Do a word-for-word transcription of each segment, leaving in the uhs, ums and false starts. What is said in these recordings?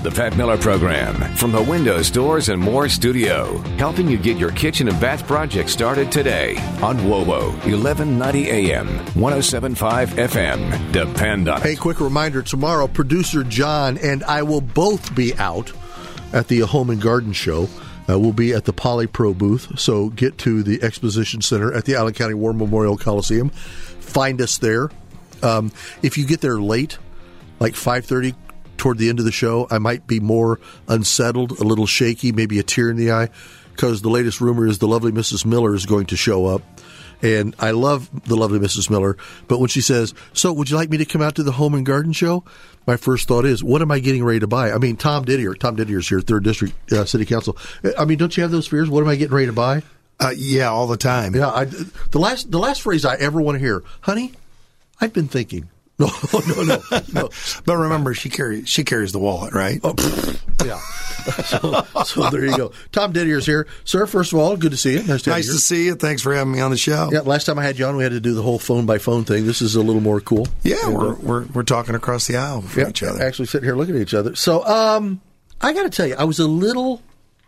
the Pat Miller Program from the Window Stores and More Studio, helping you get your kitchen and bath project started today on W O W O, eleven ninety A M, one oh seven point five F M. Depend on it. Hey, quick reminder, tomorrow, producer John and I will both be out at the Home and Garden Show. Uh, we'll be at the Polypro booth, so get to the Exposition Center at the Allen County War Memorial Coliseum. Find us there. Um, if you get there late, like five thirty, toward the end of the show, I might be more unsettled, a little shaky, maybe a tear in the eye, because the latest rumor is the lovely Missus Miller is going to show up. And I love the lovely Missus Miller, but when she says, so would you like me to come out to the Home and Garden Show? My first thought is, what am I getting ready to buy? I mean, Tom Didier, Tom Didier's here, third District uh, City Council. I mean, don't you have those fears? What am I getting ready to buy? Uh, yeah, all the time. Yeah, I, the last the last phrase I ever want to hear, honey, I've been thinking. No, no, no, no. But remember, she carries she carries the wallet, right? Oh, yeah. So, so there you go. Tom Didier's here, sir. First of all, good to see you. Nice to, nice have you to see you. Thanks for having me on the show. Yeah, last time I had you on, we had to do the whole phone by phone thing. This is a little more cool. Yeah, and, we're uh, we're we're talking across the aisle for yeah, each other. Actually, sitting here looking at each other. So, um, I got to tell you, I was a little.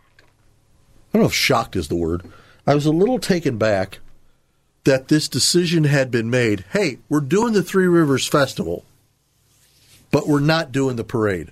I don't know if shocked is the word. I was a little taken back that this decision had been made. Hey, we're doing the Three Rivers Festival, but we're not doing the parade.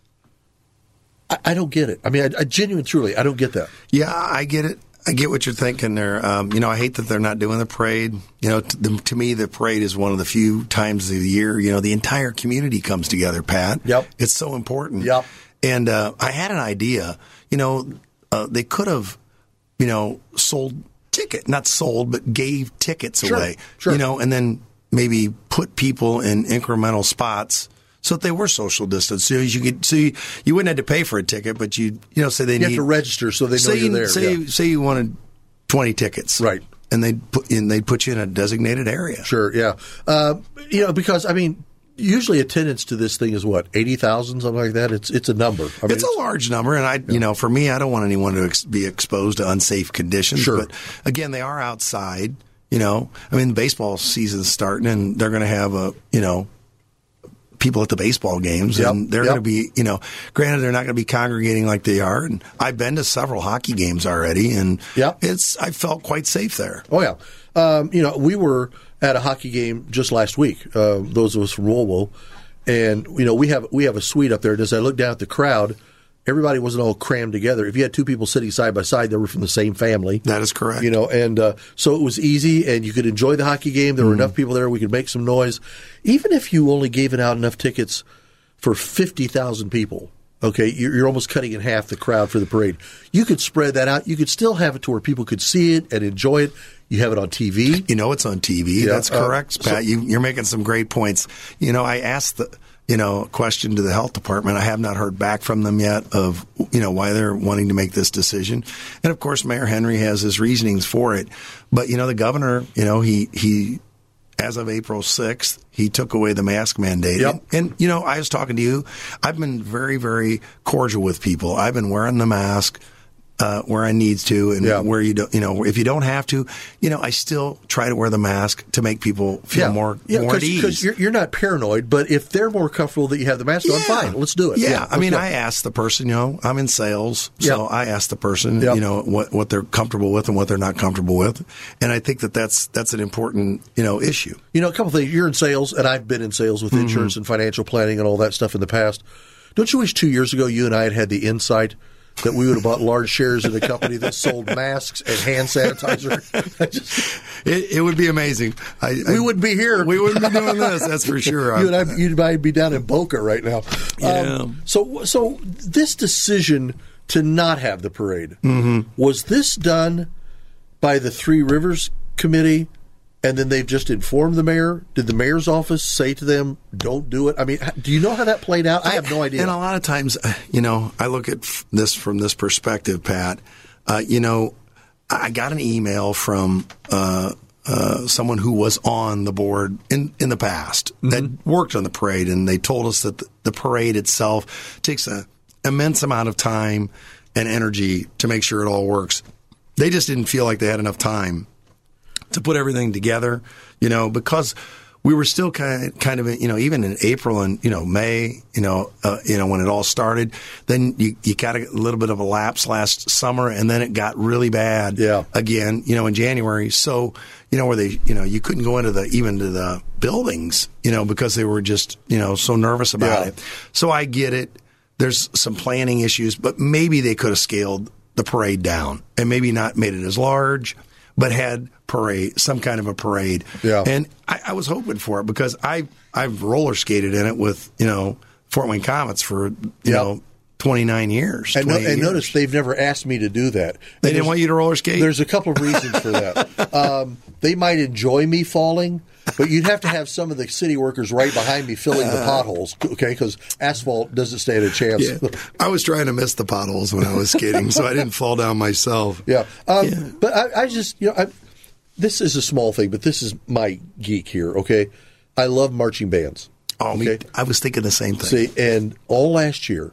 I, I don't get it. I mean, I, I genuinely, truly, I don't get that. Yeah, I get it. I get what you're thinking there. Um, you know, I hate that they're not doing the parade. You know, to, the, to me, the parade is one of the few times of the year, you know, the entire community comes together, Pat. Yep. It's so important. Yep. And uh, I had an idea. You know, uh, they could have, you know, sold ticket, not sold, but gave tickets Sure, away. sure. You know, and then maybe put people in incremental spots so that they were social distance. So you could, so you, you wouldn't have to pay for a ticket, but you, you know, say they You need have to register so they know say you're you, there. Say, yeah. say you wanted twenty tickets, Right. And they'd put and they'd put you in a designated area. Sure, yeah. Uh, you know, because I mean, usually attendance to this thing is what, eighty thousand, something like that. It's it's a number. I mean, it's, it's a large number, and I, yeah. you know, for me, I don't want anyone to ex- be exposed to unsafe conditions. Sure. But again, they are outside. You know, I mean, the baseball season's starting, and they're going to have a, you know, people at the baseball games, yep. and they're yep. going to be, you know, granted, they're not going to be congregating like they are. And I've been to several hockey games already, and yep. it's I felt quite safe there. Oh yeah, um, you know, we were at a hockey game just last week. Uh, those of us from W O W O. And you know we have we have a suite up there. And as I look down at the crowd, everybody wasn't all crammed together. If you had two people sitting side by side, they were from the same family. That is correct. You know, and uh, so it was easy, and you could enjoy the hockey game. There were mm-hmm. enough people there; we could make some noise. Even if you only gave it out enough tickets for fifty thousand people, okay, you're, you're almost cutting in half the crowd for the parade. You could spread that out. You could still have it to where people could see it and enjoy it. You have it on T V. You know, it's on T V. Yeah, That's correct, uh, Pat. so, you, you're making some great points. You know, I asked the. You know, question to the health department. I have not heard back from them yet of, you know, why they're wanting to make this decision. And of course, Mayor Henry has his reasonings for it. But, you know, the governor, you know, he, he, as of April sixth, he took away the mask mandate. Yep. And, and, you know, I was talking to you. I've been very, very cordial with people. I've been wearing the mask. Uh, where I needs to, and yeah. where you don't, you know, if you don't have to, you know, I still try to wear the mask to make people feel yeah. more, yeah, more at ease. Because you're, you're not paranoid, but if they're more comfortable that you have the mask yeah. on, fine, let's do it. Yeah, yeah I mean, go. I asked the person, you know, I'm in sales, so yep. I asked the person, yep. you know, what what they're comfortable with and what they're not comfortable with, and I think that that's that's an important, you know, issue. You know, a couple things. You're in sales, and I've been in sales with mm-hmm. insurance and financial planning and all that stuff in the past. Don't you wish two years ago you and I had had the insight that we would have bought large shares in a company that sold masks and hand sanitizer? just, it, it would be amazing. I, we I, wouldn't be here. We wouldn't be doing this. That's for sure. you and I, you'd might be down in Boca right now. Yeah. Um, so, so this decision to not have the parade mm-hmm. was this done by the Three Rivers Committee? And then they've just informed the mayor? Did the mayor's office say to them, don't do it? I mean, do you know how that played out? I have no idea. And a lot of times, you know, I look at this from this perspective, Pat. Uh, you know, I got an email from uh, uh, someone who was on the board in, in the past mm-hmm. that worked on the parade, and they told us that the, the parade itself takes an immense amount of time and energy to make sure it all works. They just didn't feel like they had enough time to put everything together, you know, because we were still kind of, kind of, you know, even in April and, you know, May, you know, uh, you know, when it all started, then you, you got a little bit of a lapse last summer, and then it got really bad yeah. again, you know, in January. So, you know, where they, you know, you couldn't go into the, even to the buildings, you know, because they were just, you know, so nervous about yeah. it. So I get it. There's some planning issues, but maybe they could have scaled the parade down and maybe not made it as large, but had parade, some kind of a parade. Yeah. And I, I was hoping for it because I, I've roller skated in it with, you know, Fort Wayne Komets for, you yep. know, twenty-nine years. And, no, and years. notice they've never asked me to do that. They didn't want you to roller skate? There's a couple of reasons for that. Um, they might enjoy me falling, but you'd have to have some of the city workers right behind me filling the potholes, okay, because asphalt doesn't stand a chance. Yeah. I was trying to miss the potholes when I was skating, so I didn't fall down myself. Yeah. Um, yeah. But I, I just, you know, I, this is a small thing, but this is my geek here, okay? I love marching bands. Oh, okay? me, I was thinking the same thing. See, and all last year,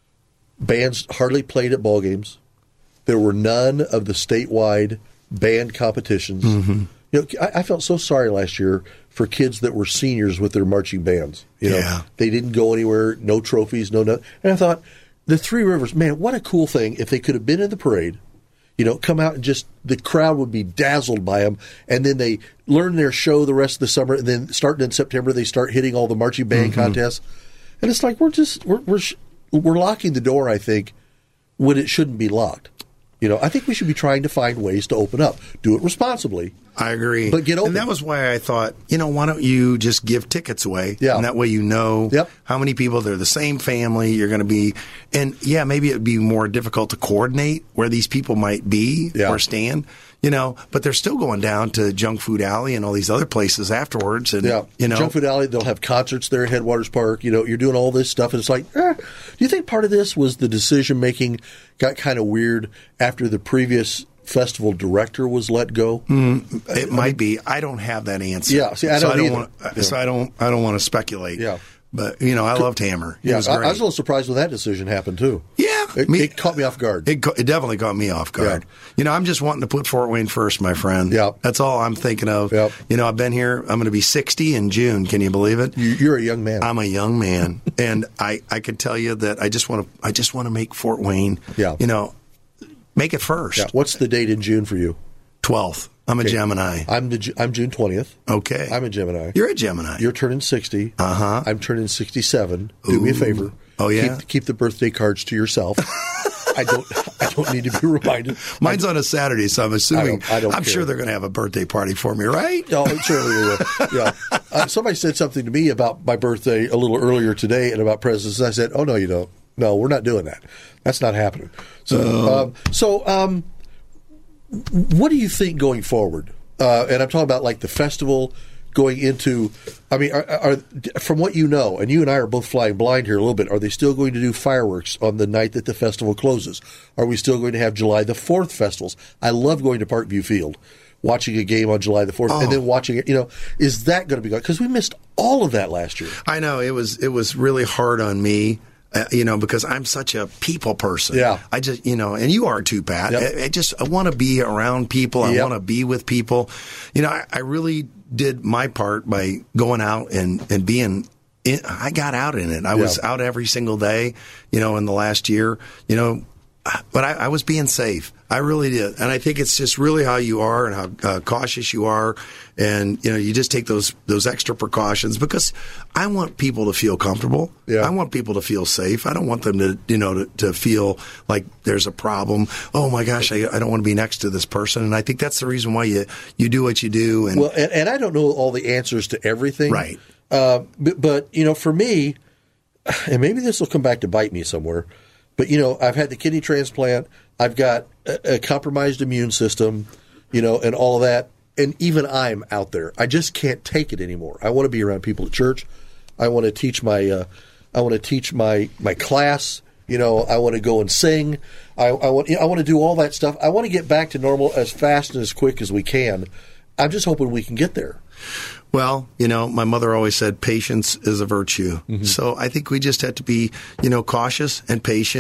bands hardly played at ball games. There were none of the statewide band competitions. Mm-hmm. You know, I, I felt so sorry last year for kids that were seniors with their marching bands. You know, yeah. they didn't go anywhere, no trophies, no nothing. And I thought, the Three Rivers, man, what a cool thing if they could have been in the parade. You know, come out and just the crowd would be dazzled by them, and then they learn their show the rest of the summer, and then starting in September they start hitting all the marching band mm-hmm. contests, and it's like we're just we're we're, we're locking the door, I think, when it shouldn't be locked. You know, I think we should be trying to find ways to open up, do it responsibly. I agree, but get open. And that was why I thought, you know, why don't you just give tickets away? Yeah, and that way you know yep. how many people. They're the same family. You're going to be, and yeah, maybe it'd be more difficult to coordinate where these people might be yeah. or stand. You know, but they're still going down to Junk Food Alley and all these other places afterwards. And, yeah, you know, Junk Food Alley, they'll have concerts there at Headwaters Park. You know, you're doing all this stuff, and it's like, eh. Do you think part of this was the decision making got kind of weird after the previous festival director was let go? Mm, it I might mean, be. I don't have that answer. Yeah, see, I don't. So I don't, want, yeah. so I don't. I don't want to speculate. Yeah. But, you know, I loved Hammer. He yeah, was great. I, I was a little surprised when that decision happened, too. Yeah. It, me, it caught me off guard. It, it definitely caught me off guard. Yeah. You know, I'm just wanting to put Fort Wayne first, my friend. Yeah. That's all I'm thinking of. Yep. You know, I've been here. I'm going to be sixty in June. Can you believe it? You're a young man. I'm a young man. And I, I can tell you that I just want to I just want to make Fort Wayne, yeah. you know, make it first. Yeah. What's the date in June for you? twelfth. I'm okay. a Gemini. I'm the I'm June twentieth. Okay. I'm a Gemini. You're a Gemini. You're turning sixty. Uh-huh. I'm turning sixty-seven. Do Ooh. me a favor. Oh, yeah? Keep, keep the birthday cards to yourself. I don't I don't need to be reminded. Mine's I, on a Saturday, so I'm assuming, I don't, I don't I'm care. sure they're going to have a birthday party for me, right? No, certainly they will. Yeah. Uh, somebody said something to me about my birthday a little earlier today and about presents. I said, oh, no, you don't. No, we're not doing that. That's not happening. So, uh, um, so um, what do you think going forward? Uh, and I'm talking about like the festival going into, I mean, are, are, from what you know, and you and I are both flying blind here a little bit, are they still going to do fireworks on the night that the festival closes? Are we still going to have July the fourth festivals? I love going to Parkview Field, watching a game on July the fourth, oh. and then watching it, you know, is that going to be good? Because we missed all of that last year. I know. It was, it was really hard on me. Uh, you know, because I'm such a people person. Yeah. I just, you know, and you are too, Pat. Yep. I, I just, I want to be around people. I yep. want to be with people. You know, I, I really did my part by going out and, and being, in, I got out in it. I was yeah. out every single day, you know, in the last year, you know, but I, I was being safe. I really did. And I think it's just really how you are and how uh, cautious you are. And, you know, you just take those those extra precautions because I want people to feel comfortable. Yeah. I want people to feel safe. I don't want them to, you know, to, to feel like there's a problem. Oh, my gosh, I, I don't want to be next to this person. And I think that's the reason why you, you do what you do. And, well, and, and I don't know all the answers to everything. Right. Uh, but, but, you know, for me, and maybe this will come back to bite me somewhere, but, you know, I've had the kidney transplant. I've got a, a compromised immune system, you know, and all of that. And even I'm out there. I just can't take it anymore. I want to be around people at church. I want to teach my, uh, I want to teach my, my class. You know, I want to go and sing. I, I want, you know, I want to do all that stuff. I want to get back to normal as fast and as quick as we can. I'm just hoping we can get there. Well, you know, my mother always said patience is a virtue. Mm-hmm. So I think we just have to be, you know, cautious and patient.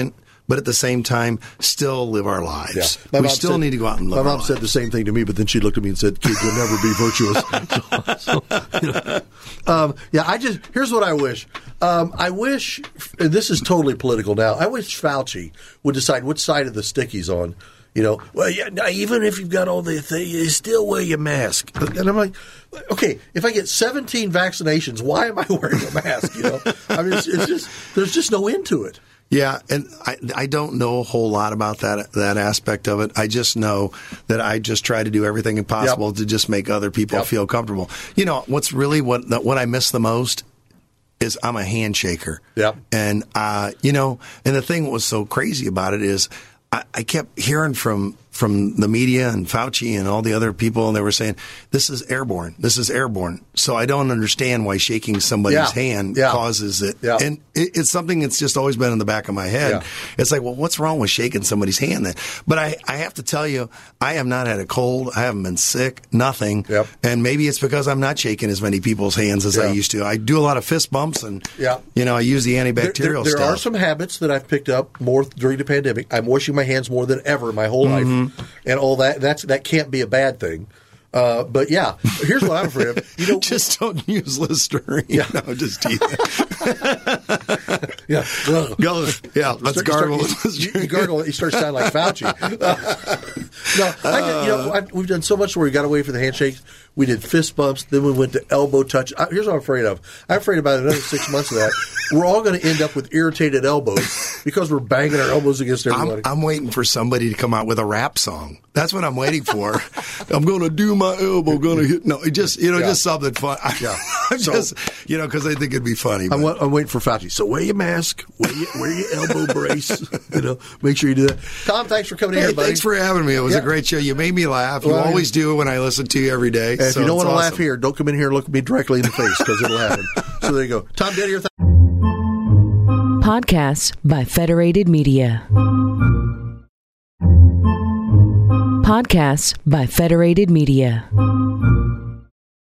but at the same time, still live our lives. Yeah. My we mom still said, need to go out and live my our mom lives. said the same thing to me, but then she looked at me and said, "Kids will never be virtuous." so, so, you know. um, yeah, I just here's what I wish. Um, I wish, and this is totally political now. I wish Fauci would decide which side of the stick he's on. You know, well, yeah, now, even if you've got all the things, you still wear your mask. And I'm like, okay, if I get seventeen vaccinations, why am I wearing a mask? You know, I mean, it's, it's just there's just no end to it. Yeah, and I, I don't know a whole lot about that that aspect of it. I just know that I just try to do everything possible yep. to just make other people yep. feel comfortable. You know, what's really what what I miss the most is I'm a handshaker. Yep. And, uh, you know, and the thing that was so crazy about it is I, I kept hearing from from the media and Fauci and all the other people, and they were saying, this is airborne. This is airborne. So I don't understand why shaking somebody's yeah. hand yeah. causes it. Yeah. And it, it's something that's just always been in the back of my head. Yeah. It's like, well, what's wrong with shaking somebody's hand then? But I, I have to tell you, I have not had a cold. I haven't been sick, nothing. Yep. And maybe it's because I'm not shaking as many people's hands as yeah. I used to. I do a lot of fist bumps, and, yeah. you know, I use the antibacterial there, there, there stuff. There are some habits that I've picked up more during the pandemic. I'm washing my hands more than ever my whole Mm-hmm. life, and all that. That's that can't be a bad thing. Uh, but yeah, here's what I'm afraid of. You know, just don't use Listerine. Yeah. No, just teeth. yeah, Go, yeah. Let's start, gargle. You, start, you, you gargle. You start sounding like Fauci. Uh, no, I did, you know, I, we've done so much where we got away from the handshakes. We did fist bumps. Then we went to elbow touch. I, here's what I'm afraid of. I'm afraid about another six months of that. We're all going to end up with irritated elbows because we're banging our elbows against everybody. I'm, I'm waiting for somebody to come out with a rap song. That's what I'm waiting for. I'm going to do my elbow, going to hit. No, it just, you know, yeah. just something fun. Yeah. I'm So, just, you know, because I think it'd be funny. I'm, but. I'm waiting for Fauci. So wear your mask, wear your, wear your elbow brace. You know, make sure you do that. Tom, thanks for coming Hey, in here, buddy. thanks for having me. It was yeah. a great show. You made me laugh. You well, always do when I listen to you every day. And if so you don't want to awesome. laugh here, don't come in here and look me directly in the face because it'll happen. So there you go. Tom Didier. Th- Podcasts by Federated Media. Podcasts by Federated Media.